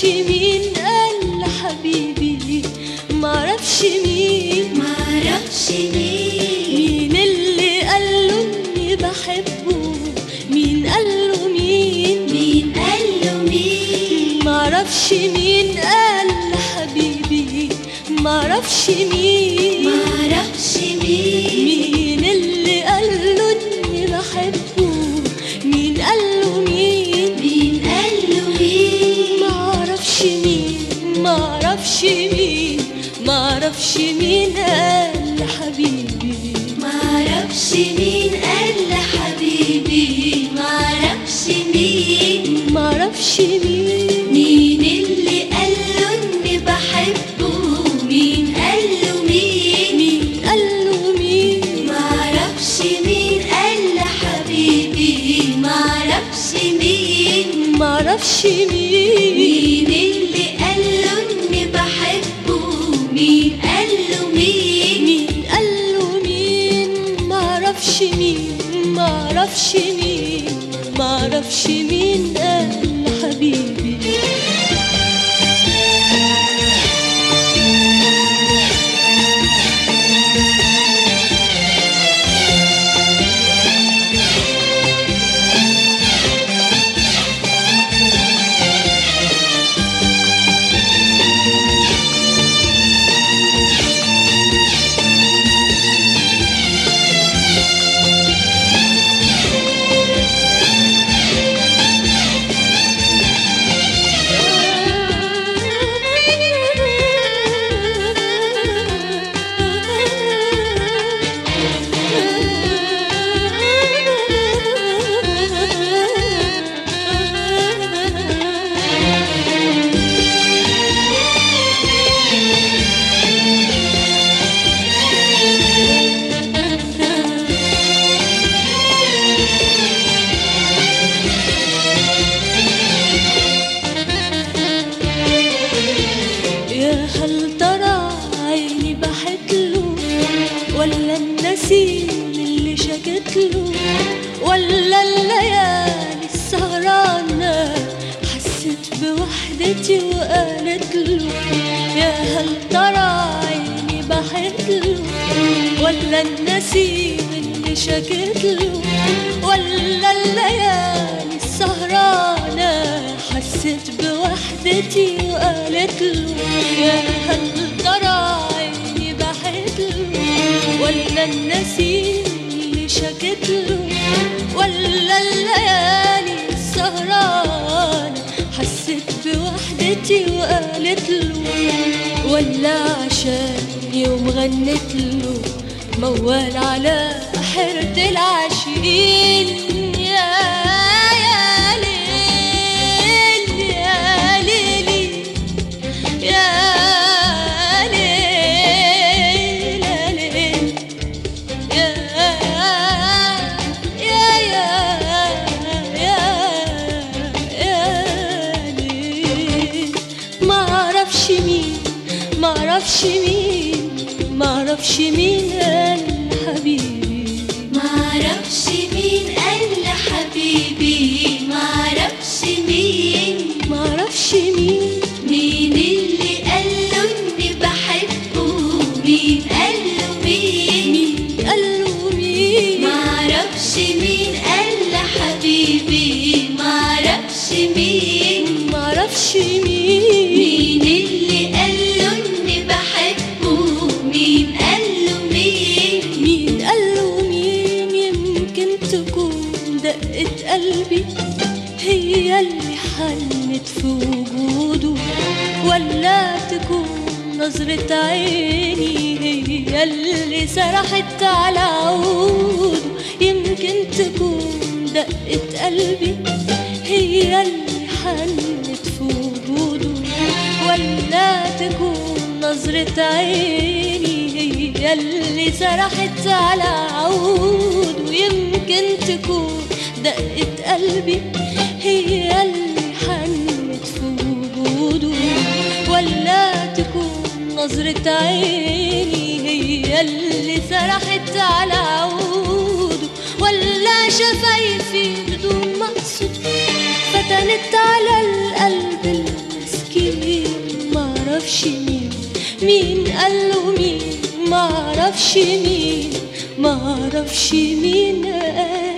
معرفش مين قال لحبيبي، معرفش مين مين اللي قاله اني بحبه، مين قاله مين معرفش مين قال لحبيبي، معرفش مين مين اللي قاله اني بحبه، مين قاله مين معرفش مين معرفش مين قال لحبيبي، معرفش مين قال لحبيبي، معرفش مين مين اللي قاله اني بحبه، مين قاله مين قاله مين معرفش مين قال لحبيبي، معرفش مين مين اللي قاله اني بحبه، مين قاله مين معرفش مين قال لحبيبي. هل ترى عيني بحتله، ولا النسيم اللي شكتله، ولا الليالي السهرانة حست بوحدتي وقالتله. يا هل ترى عيني بحتله، ولا النسيم اللي شكتله، ولا الليالي السهرانة حست بوحدتي وقالتله. يا هل ترى عيني بحتله، ولا النسيم اللي شكتله، ولا الليالي السهرانة حست بوحدتي وقالتله، ولا عشان يوم غنتله موال على حيرة العاشقين. يا ليل يا ليلي يا ليل يا ليل يا ليل. معرفش مين قال لحبيبي، معرفش مين قال لحبيبي، معرفش مين مين اللي قاله اني بحبه، مين قاله مين معرفش مين قال لحبيبي، معرفش مين مين اللي قاله اني بحبه، مين قاله مين يمكن تكون دقة قلبي هي اللي حنت في وجوده، ولا تكون نظرة عيني هي اللي سرحت على عوده. يمكن تكون دقة قلبي هي اللي حنت في وجوده، ولا تكون نظرة عيني هي اللي سرحت على عوده. يمكن تكون دقة قلبي هي اللي حنت في وجوده، ولا تكون نظرة عيني هي اللي سرحت على عوده، ولا شفايفي بدون مقصود فتنت على القلب المسكين. مين قاله مين، معرفش مين، معرفش مين قال.